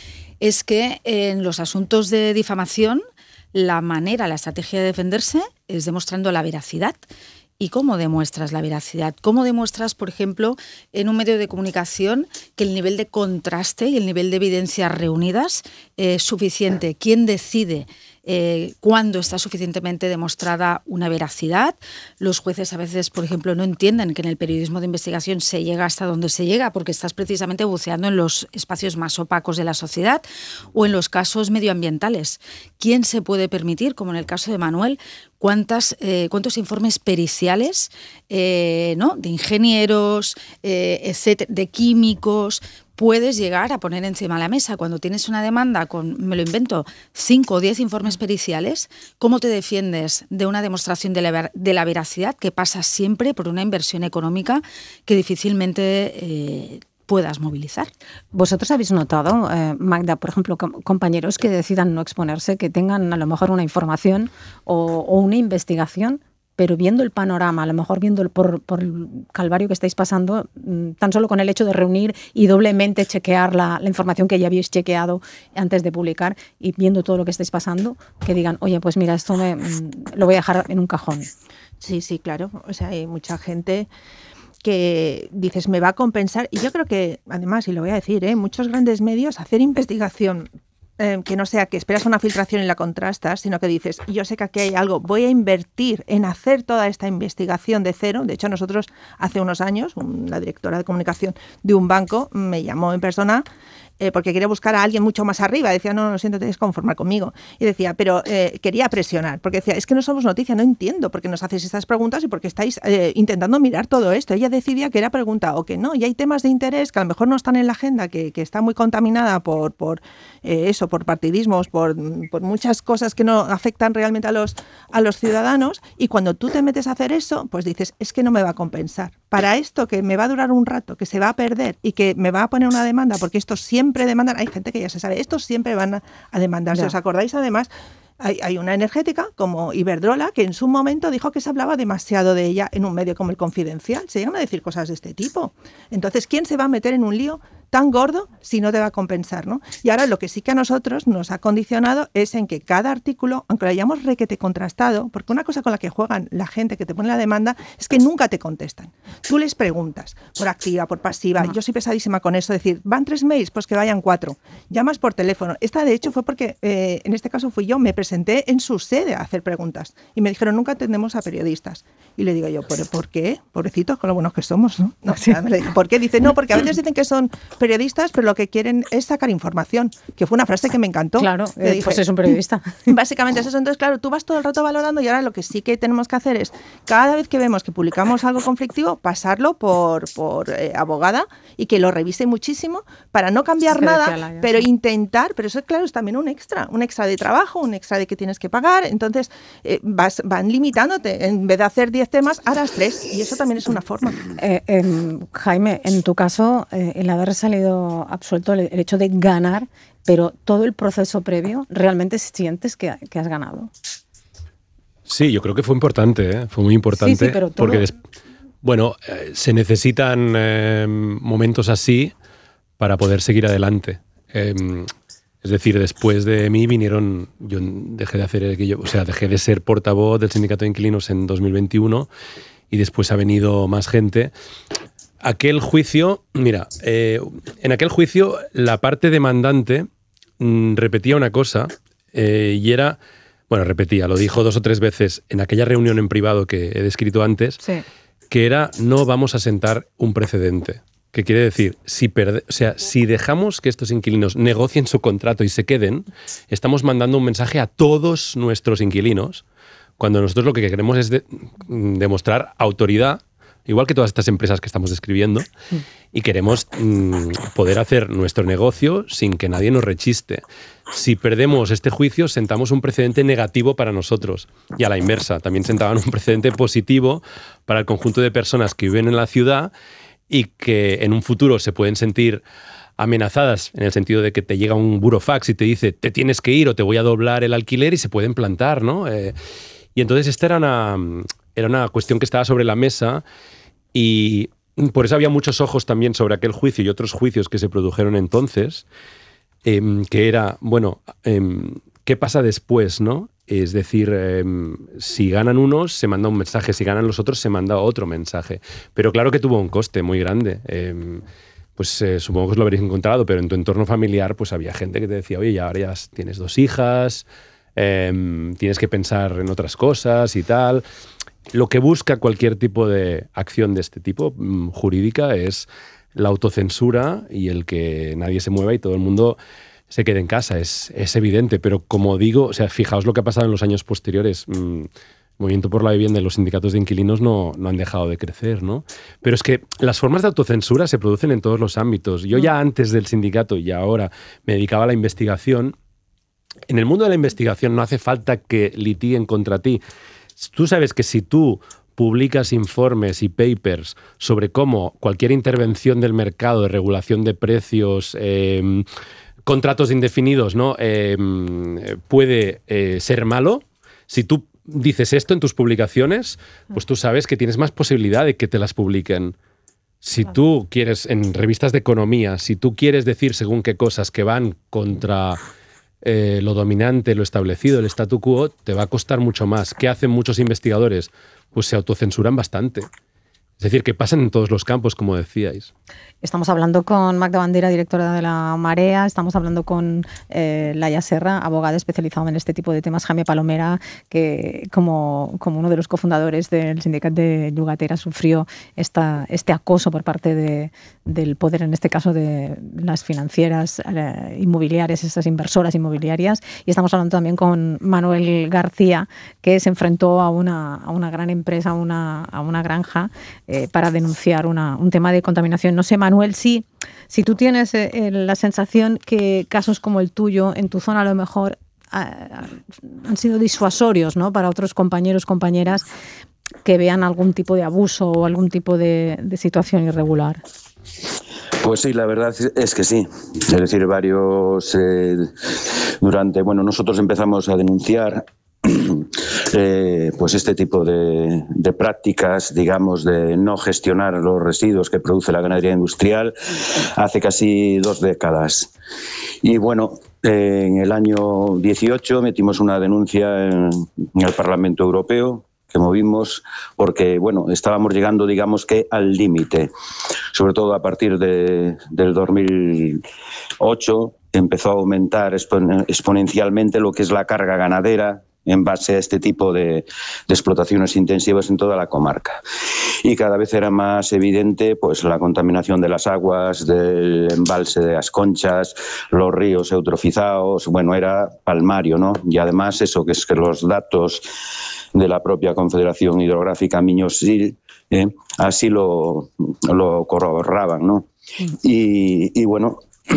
es que en los asuntos de difamación la manera, la estrategia de defenderse es demostrando la veracidad. ¿Y cómo demuestras la veracidad? ¿Cómo demuestras, por ejemplo, en un medio de comunicación que el nivel de contraste y el nivel de evidencias reunidas es suficiente? ¿Quién decide eh, cuándo está suficientemente demostrada una veracidad? Los jueces a veces, por ejemplo, no entienden que en el periodismo de investigación se llega hasta donde se llega porque estás precisamente buceando en los espacios más opacos de la sociedad o en los casos medioambietales. ¿Quién se puede permitir, como en el caso de Manuel, cuántas, eh, cuántos informes periciales eh, ¿no? de ingenieros, eh, etcétera, de químicos, puedes llegar a poner encima de la mesa? Cuando tienes una demanda con, me lo invento, cinco o diez informes periciales, ¿cómo te defiendes de una demostración de la, de la veracidad que pasa siempre por una inversión económica que difícilmente eh, puedas movilizar? ¿Vosotros habéis notado, eh, Magda, por ejemplo, com- compañeros que decidan no exponerse, que tengan a lo mejor una información o, o una investigación, pero viendo el panorama, a lo mejor viendo el, por, por el calvario que estáis pasando, tan solo con el hecho de reunir y doblemente chequear la, la información que ya habéis chequeado antes de publicar y viendo todo lo que estáis pasando, que digan, oye, pues mira, esto me, lo voy a dejar en un cajón? Sí, sí, claro. O sea, hay mucha gente que dices, me va a compensar. Y yo creo que, además, y lo voy a decir, ¿eh? muchos grandes medios, hacer investigación eh, que no sea que esperas una filtración y la contrastas, sino que dices, yo sé que aquí hay algo, voy a invertir en hacer toda esta investigación de cero. De hecho, nosotros hace unos años, la directora de comunicación de un banco me llamó en persona Eh, porque quería buscar a alguien mucho más arriba. Decía, no, no, lo siento, tenéis que conformar conmigo. Y decía, pero eh, quería presionar, porque decía, es que no somos noticia, no entiendo por qué nos hacéis estas preguntas y por qué estáis eh, intentando mirar todo esto. Ella decidía que era pregunta o que no. Y hay temas de interés que a lo mejor no están en la agenda, que, que está muy contaminada por, por eh, eso, por partidismos, por, por muchas cosas que no afectan realmente a los, a los ciudadanos. Y cuando tú te metes a hacer eso, pues dices, es que no me va a compensar. Para esto que me va a durar un rato, que se va a perder y que me va a poner una demanda, porque esto siempre Siempre demandan, hay gente que ya se sabe, estos siempre van a, a demandar. Si os acordáis, además, hay, hay una energética como Iberdrola que en su momento dijo que se hablaba demasiado de ella en un medio como El Confidencial. Se llegan a decir cosas de este tipo. Entonces, ¿quién se va a meter en un lío tan gordo si no te va a compensar, ¿no? Y ahora lo que sí que a nosotros nos ha condicionado es en que cada artículo, aunque lo hayamos requete contrastado, porque una cosa con la que juegan la gente que te pone la demanda es que nunca te contestan. Tú les preguntas, por activa, por pasiva, no. Yo soy pesadísima con eso, decir, ¿van tres mails? Pues que vayan cuatro. Llamas por teléfono. Esta, de hecho, fue porque, eh, en este caso fui yo, me presenté en su sede a hacer preguntas y me dijeron, nunca atendemos a periodistas. Y le digo yo, ¿por, ¿por qué? Pobrecitos, con lo buenos que somos, ¿no? no sí. Me dijo, ¿por qué? Dice, no, porque a veces dicen que son periodistas, pero lo que quieren es sacar información, que fue una frase que me encantó. Claro, eh, dije, pues es un periodista. Básicamente es eso. Entonces, claro, tú vas todo el rato valorando y ahora lo que sí que tenemos que hacer es, cada vez que vemos que publicamos algo conflictivo, pasarlo por, por eh, abogada y que lo revise muchísimo para no cambiar nada, la, pero sí. intentar, pero eso claro es también un extra, un extra de trabajo, un extra de que tienes que pagar, entonces eh, vas, van limitándote, en vez de hacer diez temas, harás tres, y eso también es una forma. Eh, eh, Jaime, en tu caso, eh, el haber salido absuelto, el, el hecho de ganar, pero todo el proceso previo, ¿realmente sientes que, que has ganado? Sí, yo creo que fue importante, ¿eh? Fue muy importante, sí, sí, pero todo... porque des... bueno, eh, se necesitan eh, momentos así para poder seguir adelante. Eh, es decir, después de mí vinieron, yo dejé de hacer aquello, o sea, dejé de ser portavoz del Sindicato de Inquilinos en dos mil veintiuno y después ha venido más gente. Aquel juicio, mira, eh, en aquel juicio la parte demandante mmm, repetía una cosa eh, y era, bueno, repetía, lo dijo dos o tres veces en aquella reunión en privado que he descrito antes, sí. que era no vamos a sentar un precedente. ¿Qué quiere decir? Si, perde, o sea, si dejamos que estos inquilinos negocien su contrato y se queden, estamos mandando un mensaje a todos nuestros inquilinos, cuando nosotros lo que queremos es de, demostrar autoridad, igual que todas estas empresas que estamos describiendo, y queremos mmm, poder hacer nuestro negocio sin que nadie nos rechiste. Si perdemos este juicio, sentamos un precedente negativo para nosotros. Y a la inversa, también sentaban un precedente positivo para el conjunto de personas que viven en la ciudad y que en un futuro se pueden sentir amenazadas en el sentido de que te llega un burofax y te dice te tienes que ir o te voy a doblar el alquiler y se pueden plantar, ¿no? Eh, y entonces esta era una... Era una cuestión que estaba sobre la mesa y por eso había muchos ojos también sobre aquel juicio y otros juicios que se produjeron entonces, eh, que era, bueno, eh, ¿qué pasa después, no? Es decir, eh, si ganan unos, se manda un mensaje, si ganan los otros, se manda otro mensaje. Pero claro que tuvo un coste muy grande. Eh, pues eh, supongo que os lo habréis encontrado, pero en tu entorno familiar pues había gente que te decía, oye, ya ahora ya tienes dos hijas, eh, tienes que pensar en otras cosas y tal. Lo que busca cualquier tipo de acción de este tipo, mmm, jurídica, es la autocensura y el que nadie se mueva y todo el mundo se quede en casa. Es, es evidente, pero como digo, o sea, fijaos lo que ha pasado en los años posteriores. Mmm, Movimiento por la Vivienda y los sindicatos de inquilinos no, no han dejado de crecer, ¿no? Pero es que las formas de autocensura se producen en todos los ámbitos. Yo ya antes del sindicato y ahora me dedicaba a la investigación. En el mundo de la investigación no hace falta que litiguen contra ti. Tú sabes que si tú publicas informes y papers sobre cómo cualquier intervención del mercado de regulación de precios, eh, contratos indefinidos, ¿no? eh, puede eh, ser malo, si tú dices esto en tus publicaciones, pues tú sabes que tienes más posibilidad de que te las publiquen. Si tú quieres, en revistas de economía, si tú quieres decir según qué cosas que van contra eh, lo dominante, lo establecido, el statu quo, te va a costar mucho más. ¿Qué hacen muchos investigadores? Pues se autocensuran bastante. Es decir, que pasan en todos los campos, como decíais. Estamos hablando con Magda Bandera, directora de La Marea, estamos hablando con eh, Laia Serra, abogada especializada en este tipo de temas, Jaime Palomera, que como, como uno de los cofundadores del sindicato de Llogatera sufrió esta, este acoso por parte de, del poder, en este caso de las financieras eh, inmobiliarias, esas inversoras inmobiliarias. Y estamos hablando también con Manuel García, que se enfrentó a una, a una gran empresa, a una, a una granja, eh, para denunciar una, un tema de contaminación. No sé, Manuel, si, si tú tienes eh, la sensación que casos como el tuyo en tu zona a lo mejor ah, han sido disuasorios, ¿no?, para otros compañeros, compañeras que vean algún tipo de abuso o algún tipo de, de situación irregular. Pues sí, la verdad es que sí. Es decir, varios eh, durante, bueno, nosotros empezamos a denunciar Eh, pues este tipo de, de prácticas, digamos, de no gestionar los residuos que produce la ganadería industrial hace casi dos décadas. Y bueno, eh, en el año dieciocho metimos una denuncia en, en el Parlamento Europeo que movimos porque, bueno, estábamos llegando, digamos que al límite, sobre todo a partir de, del dos mil ocho empezó a aumentar expon- exponencialmente lo que es la carga ganadera en base a este tipo de, de explotaciones intensivas en toda la comarca. Y cada vez era más evidente pues la contaminación de las aguas, del embalse de las Conchas, los ríos eutrofizados, bueno, era palmario, ¿no? Y además eso, que es que los datos de la propia Confederación Hidrográfica Miño-Sil eh, así lo, lo corroboraban, ¿no? Y, y bueno...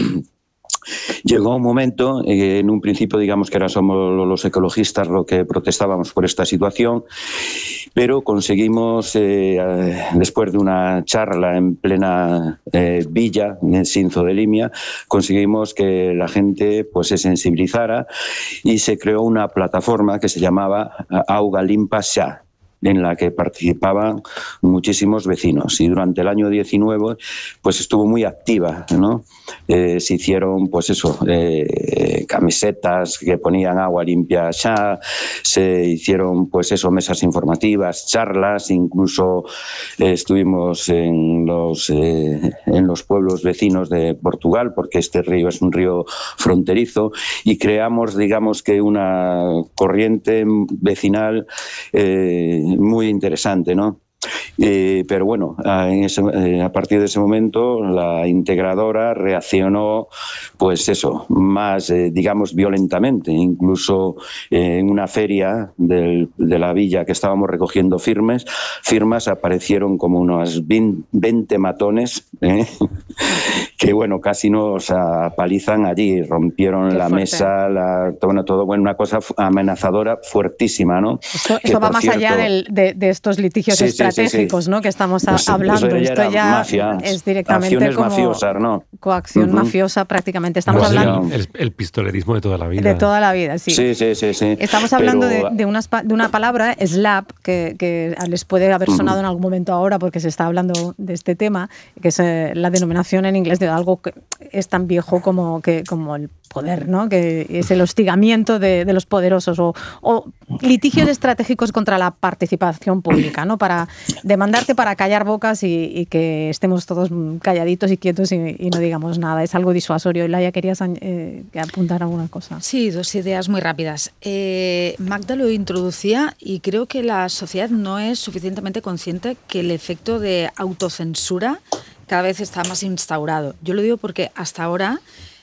Llegó un momento, eh, en un principio digamos que era somos los ecologistas los que protestábamos por esta situación, pero conseguimos, eh, después de una charla en plena eh, villa, en Sinzo de Limia, conseguimos que la gente pues se sensibilizara y se creó una plataforma que se llamaba Auga Limpa Xa, en la que participaban muchísimos vecinos, y durante el año diecinueve pues estuvo muy activa, ¿no? Eh, se hicieron pues eso, eh, camisetas que ponían agua limpia ya, se hicieron pues eso, mesas informativas, charlas, incluso eh, estuvimos en los, eh, en los pueblos vecinos de Portugal, porque este río es un río fronterizo, y creamos digamos que una corriente vecinal eh, muy interesante, ¿no? Eh, pero bueno, a, en ese, eh, a partir de ese momento la integradora reaccionó, pues eso, más, eh, digamos, violentamente. Incluso eh, en una feria del, de la villa que estábamos recogiendo firmes, firmas aparecieron como unos veinte matones, ¿eh? que bueno, casi nos apalizan allí, rompieron Qué la fuerte. mesa, la, bueno, todo, bueno, una cosa amenazadora fuertísima, ¿no? Esto, esto va más cierto, allá del, de, de estos litigios sí, estratégicos, sí, sí, sí. ¿no? Que estamos a, pues, hablando. Eso ya esto ya mafia, es directamente como mafiosas, ¿no? coacción uh-huh. mafiosa prácticamente. Estamos pues hablando el, el pistolerismo de toda la vida. De toda la vida, sí. Sí, sí, sí, sí. Estamos hablando Pero... de, de, unas, de una palabra, slap, que, que les puede haber sonado uh-huh. en algún momento ahora porque se está hablando de este tema, que es eh, la denominación en inglés de algo que es tan viejo como, que, como el poder, ¿no? Que es el hostigamiento de, de los poderosos o, o litigios estratégicos contra la participación pública, ¿no? Para demandarte para callar bocas y, y que estemos todos calladitos y quietos y, y no digamos nada. Es algo disuasorio. Laia, ¿querías eh, apuntar alguna cosa? Sí, dos ideas muy rápidas. Eh, Magda lo introducía y creo que la sociedad no es suficientemente consciente que el efecto de autocensura cada vez está más instaurado. Yo lo digo porque hasta ahora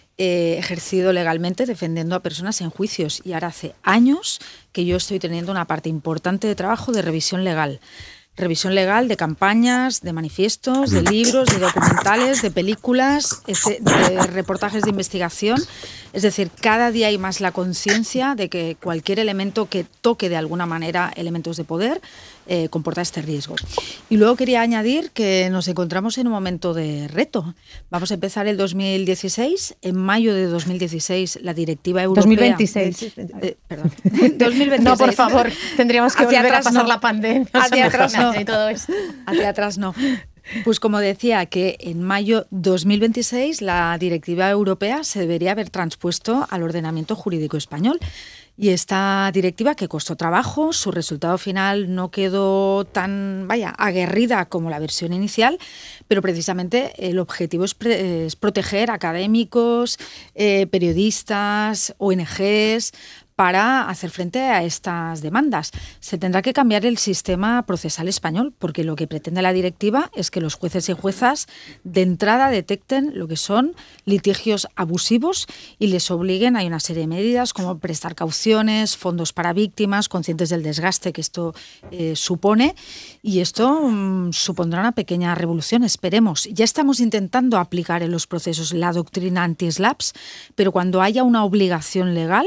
he ejercido legalmente defendiendo a personas en juicios y ahora hace años que yo estoy teniendo una parte importante de trabajo de revisión legal. Revisión legal de campañas, de manifiestos, de libros, de documentales, de películas, de reportajes de investigación. Es decir, cada día hay más la conciencia de que cualquier elemento que toque de alguna manera elementos de poder eh, comporta este riesgo. Y luego quería añadir que nos encontramos en un momento de reto. Vamos a empezar el dos mil dieciséis. En mayo de dos mil dieciséis, la directiva europea... dos mil veintiséis. Eh, perdón. dos mil veintiséis. No, por favor, tendríamos que hacia volver atrás, a pasar no. la pandemia. Hacia atrás no. Y todo esto. Hacia atrás no. Pues como decía, que en mayo dos mil veintiséis la directiva europea se debería haber transpuesto al ordenamiento jurídico español. Y esta directiva, que costó trabajo, su resultado final no quedó tan, vaya, aguerrida como la versión inicial, pero precisamente el objetivo es, pre- es proteger académicos, eh, periodistas, O N Ges, para hacer frente a estas demandas. Se tendrá que cambiar el sistema procesal español, porque lo que pretende la directiva es que los jueces y juezas de entrada detecten lo que son litigios abusivos y les obliguen a una serie de medidas como prestar cauciones, fondos para víctimas, conscientes del desgaste que esto eh, supone, y esto um, supondrá una pequeña revolución, esperemos. Ya estamos intentando aplicar en los procesos la doctrina anti-slaps, pero cuando haya una obligación legal,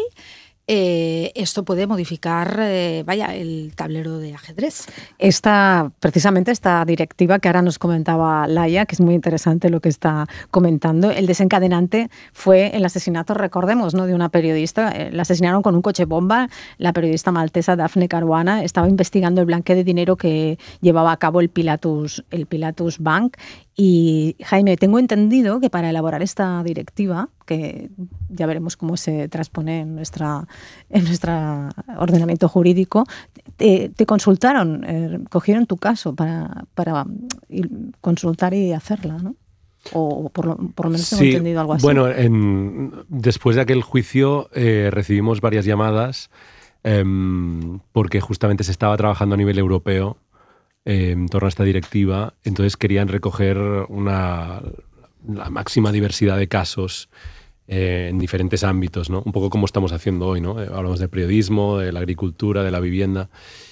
Eh, esto puede modificar eh, vaya, el tablero de ajedrez. Esta, precisamente esta directiva que ahora nos comentaba Laia, que es muy interesante lo que está comentando, el desencadenante fue el asesinato, recordemos, ¿no?, de una periodista. Eh, la asesinaron con un coche bomba. La periodista maltesa Daphne Caruana estaba investigando el blanqueo de dinero que llevaba a cabo el Pilatus, el Pilatus Bank. Y, Jaime, tengo entendido que para elaborar esta directiva, que ya veremos cómo se transpone en nuestra en nuestro ordenamiento jurídico, te, te consultaron, eh, cogieron tu caso para, para consultar y hacerla, ¿no? O por lo, por lo menos tengo sí, entendido algo así. Bueno, en, después de aquel juicio eh, recibimos varias llamadas eh, porque justamente se estaba trabajando a nivel europeo eh, en torno a esta directiva, entonces querían recoger una, la máxima diversidad de casos eh, en diferentes ámbitos, ¿no? Un poco como estamos haciendo hoy, ¿no? Eh, hablamos de periodismo, de la agricultura, de la vivienda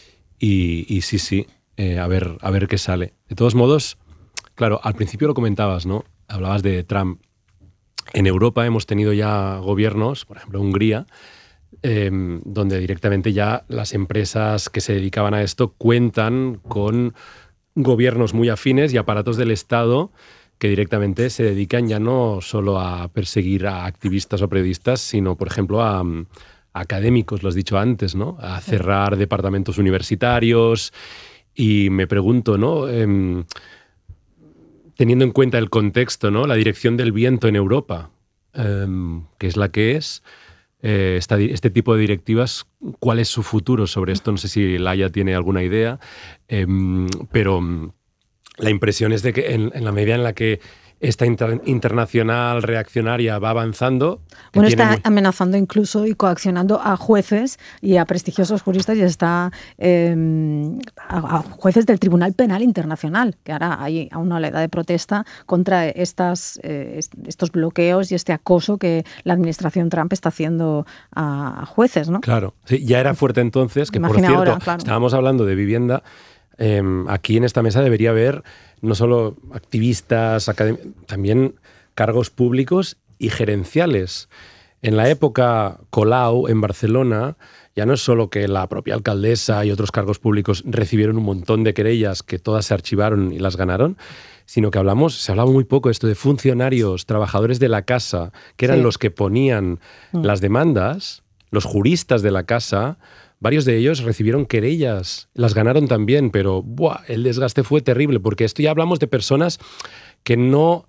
y, y sí, sí, eh, a ver, a ver qué sale. De todos modos, claro, al principio lo comentabas, ¿no? Hablabas de Trump. En Europa hemos tenido ya gobiernos, por ejemplo Hungría, eh, donde directamente ya las empresas que se dedicaban a esto cuentan con gobiernos muy afines y aparatos del Estado que directamente se dedican ya no solo a perseguir a activistas o periodistas, sino, por ejemplo, a, a académicos, lo has dicho antes, ¿no? A cerrar departamentos universitarios. Y me pregunto, ¿no? Eh, teniendo en cuenta el contexto, ¿no? La dirección del viento en Europa, eh, que es la que es, eh, esta, este tipo de directivas, ¿cuál es su futuro sobre esto? No sé si Laia tiene alguna idea, eh, pero la impresión es de que en, en la medida en la que esta inter, internacional reaccionaria va avanzando... Bueno, está muy... amenazando incluso y coaccionando a jueces y a prestigiosos juristas y está eh, a, a jueces del Tribunal Penal Internacional, que ahora hay una oleada de protesta contra estas, eh, estos bloqueos y este acoso que la administración Trump está haciendo a, a jueces, ¿no? Claro, sí, ya era fuerte entonces, que Imagina por cierto, ahora, claro. Estábamos hablando de vivienda. Eh, aquí en esta mesa debería haber no solo activistas, también cargos públicos y gerenciales. En la época Colau, en Barcelona, ya no es solo que la propia alcaldesa y otros cargos públicos recibieron un montón de querellas que todas se archivaron y las ganaron, sino que hablamos, se hablaba muy poco esto de funcionarios, trabajadores de la casa, que eran sí. los que ponían mm. las demandas, los juristas de la casa. Varios de ellos recibieron querellas, las ganaron también, pero ¡buah!, el desgaste fue terrible, porque esto ya hablamos de personas que no,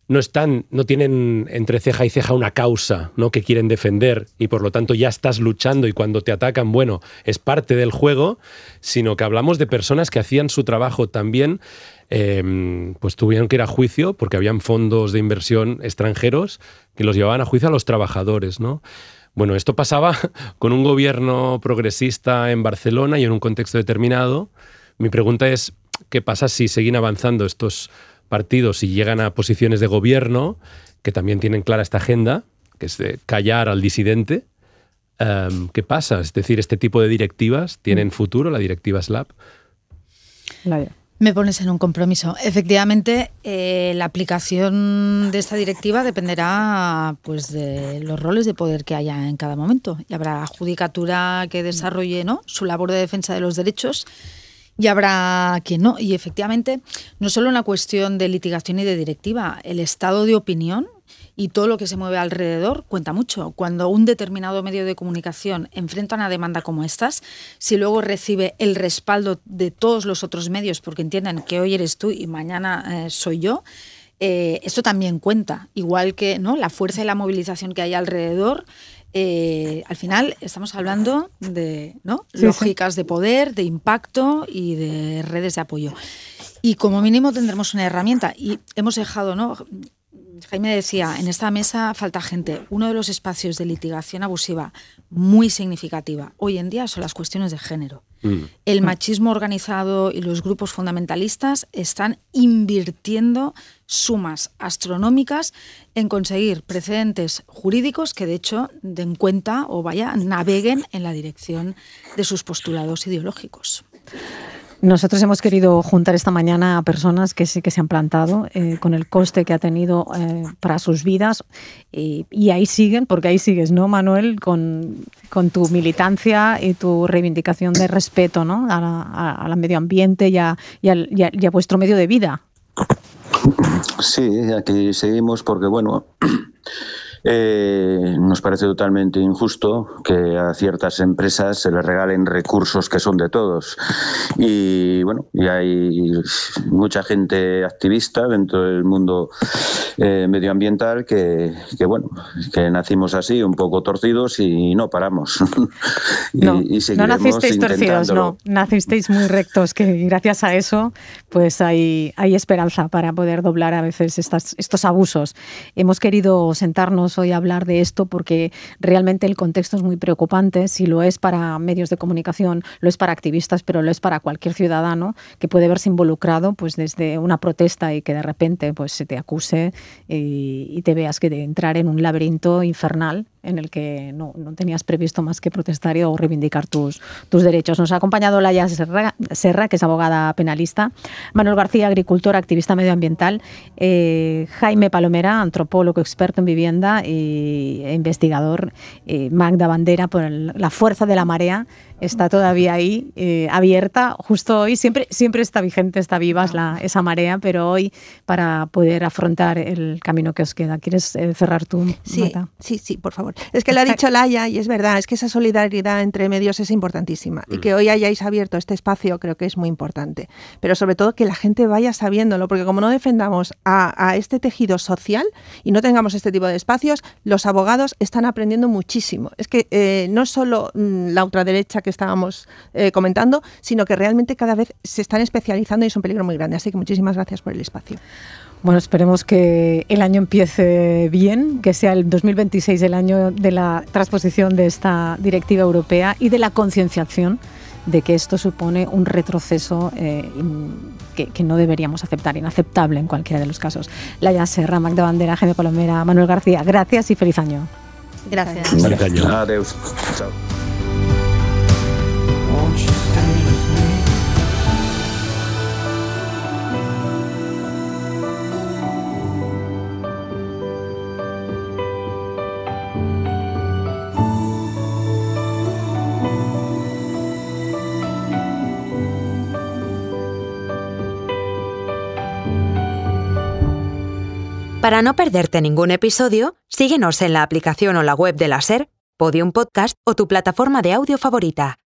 no están, no tienen entre ceja y ceja una causa, ¿no?, que quieren defender, y por lo tanto ya estás luchando, y cuando te atacan, bueno, es parte del juego, sino que hablamos de personas que hacían su trabajo también, eh, pues tuvieron que ir a juicio porque habían fondos de inversión extranjeros que los llevaban a juicio a los trabajadores, ¿no? Bueno, esto pasaba con un gobierno progresista en Barcelona y en un contexto determinado. Mi pregunta es, ¿qué pasa si siguen avanzando estos partidos y llegan a posiciones de gobierno que también tienen clara esta agenda, que es de callar al disidente? Um, ¿Qué pasa? Es decir, ¿este tipo de directivas tienen futuro, la directiva SLAPP? Claro. Me pones en un compromiso. Efectivamente, eh, la aplicación de esta directiva dependerá, pues, de los roles de poder que haya en cada momento. Y habrá judicatura que desarrolle, ¿no?, su labor de defensa de los derechos, y habrá quien no. Y efectivamente, no solo una cuestión de litigación y de directiva, el estado de opinión y todo lo que se mueve alrededor cuenta mucho. Cuando un determinado medio de comunicación enfrenta una demanda como estas, si luego recibe el respaldo de todos los otros medios porque entienden que hoy eres tú y mañana eh, soy yo, eh, esto también cuenta. Igual que, ¿no?, la fuerza y la movilización que hay alrededor. Eh, al final estamos hablando de, ¿no?, sí, lógicas sí. de poder, de impacto y de redes de apoyo. Y como mínimo tendremos una herramienta. Y hemos dejado, ¿no?, Jaime decía, en esta mesa falta gente. Uno de los espacios de litigación abusiva muy significativa hoy en día son las cuestiones de género. Mm. El machismo organizado y los grupos fundamentalistas están invirtiendo sumas astronómicas en conseguir precedentes jurídicos que de hecho den cuenta o vaya, naveguen en la dirección de sus postulados ideológicos. Nosotros hemos querido juntar esta mañana a personas que sí que se han plantado eh, con el coste que ha tenido eh, para sus vidas y, y ahí siguen, porque ahí sigues, ¿no, Manuel? Con, con tu militancia y tu reivindicación de respeto, ¿no?, a la, a, al medio ambiente y a, y, a, y, a, y a vuestro medio de vida. Sí, aquí seguimos porque, bueno... Eh, nos parece totalmente injusto que a ciertas empresas se les regalen recursos que son de todos. Y bueno, y hay mucha gente activista dentro del mundo eh, medioambiental que, que, bueno, que nacimos así, un poco torcidos y no paramos. y, no, y no nacisteis torcidos, no, nacisteis muy rectos, que gracias a eso pues hay, hay esperanza para poder doblar a veces estas, estos abusos. Hemos querido sentarnos hoy a hablar de esto porque realmente el contexto es muy preocupante. Si lo es para medios de comunicación, lo es para activistas, pero lo es para cualquier ciudadano que puede verse involucrado pues desde una protesta y que de repente pues se te acuse y, y te veas que de entrar en un laberinto infernal en el que no, no tenías previsto más que protestar o reivindicar tus, tus derechos. Nos ha acompañado Laia Serra, Serra, que es abogada penalista, Manuel García, agricultor, activista medioambiental, eh, Jaime Palomera, antropólogo experto en vivienda e investigador, eh, Magda Bandera, por el, la fuerza de la marea, está todavía ahí, eh, abierta, justo hoy, siempre, siempre está vigente, está viva la, esa marea, pero hoy para poder afrontar el camino que os queda. ¿Quieres eh, cerrar tú, sí, Marta? Sí, sí, por favor. Es que lo ha dicho Laia y es verdad, es que esa solidaridad entre medios es importantísima y que hoy hayáis abierto este espacio creo que es muy importante, pero sobre todo que la gente vaya sabiéndolo, porque como no defendamos a, a este tejido social y no tengamos este tipo de espacios, los abogados están aprendiendo muchísimo. Es que eh, no solo mm, la ultraderecha que estábamos eh, comentando, sino que realmente cada vez se están especializando y es un peligro muy grande. Así que muchísimas gracias por el espacio. Bueno, esperemos que el año empiece bien, que sea el dos mil veintiséis el año de la transposición de esta directiva europea y de la concienciación de que esto supone un retroceso eh, que, que no deberíamos aceptar, inaceptable en cualquiera de los casos. Laia Serra, Magda Bandera, Jaime Palomera, Manuel García, gracias y feliz año. Gracias. Feliz año. Adiós. Chao. Para no perderte ningún episodio, síguenos en la aplicación o la web de la SER, Podium Podcast o tu plataforma de audio favorita.